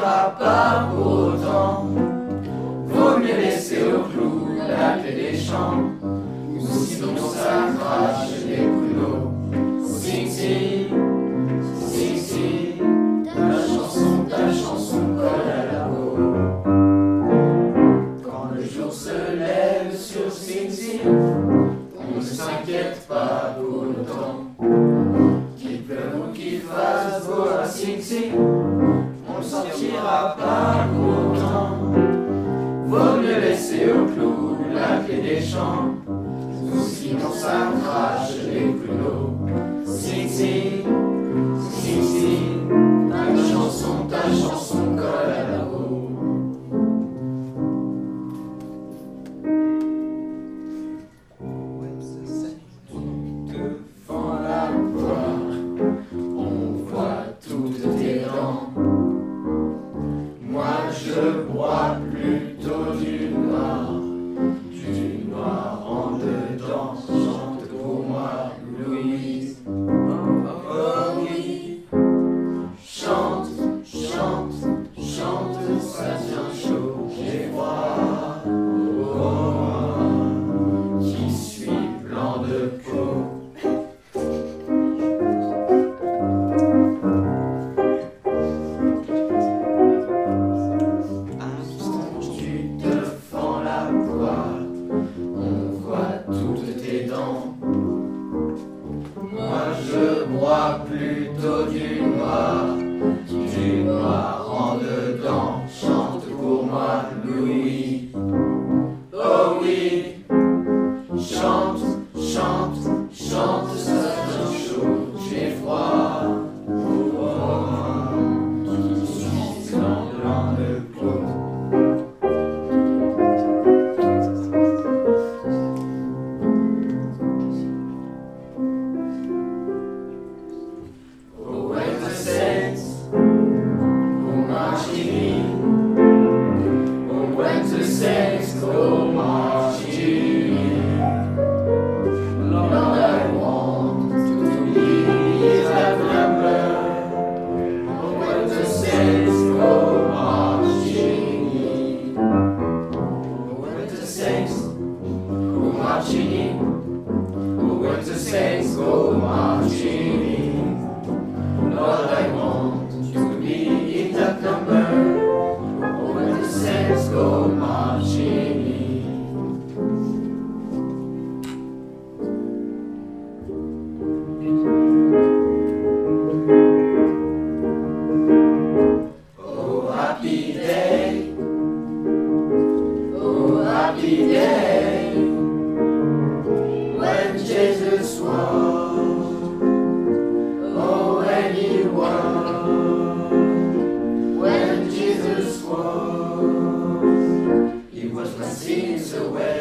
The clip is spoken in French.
sortira pas pour autant. Vaut mieux laisser au clou la clé des champs, ou sinon ça crache les pruneaux. Sing sing, sing sing, ta chanson colle à la peau. Quand le jour se lève sur Sing Sing, on ne s'inquiète pas pour longtemps. Qu'il pleuve ou qu'il fasse beau à Sing Sing, on ne sortira pas pour autant. Vaut mieux laisser au clou la clé des champs, ou sinon ça crache les pruneaux. Sing Sing, Sing Sing, ta chanson colle à la peau. Devant la poire, on voit toutes tes dents. Moi je bois plutôt du noir en dedans. Chante pour moi, Louise. Oh oui, chante, chante, chante, ça tient chaud, j'ai froid. Oh moi, qui suis blanc de peau. Tu te fends la poire, on voit toutes tes dents. Moi je bois plutôt du noir en dedans. Chante pour moi, Louis. Oh oui, chante, chante, chante, ça tient chaud, j'ai froid. Oh moi, qui suis blanc de peau. Oh, when the saints go marching in, oh, when the saints go marching in, Lord, I want to be that number. Oh, when the saints go marching in, oh, when the saints go marching in, oh, when the saints go marching in, Lord, I want to be in that number. Oh, when the saints go marching in. Oh, happy day. Oh, happy day. When Jesus was. Oh, when he was. When Jesus was. He was my sins away.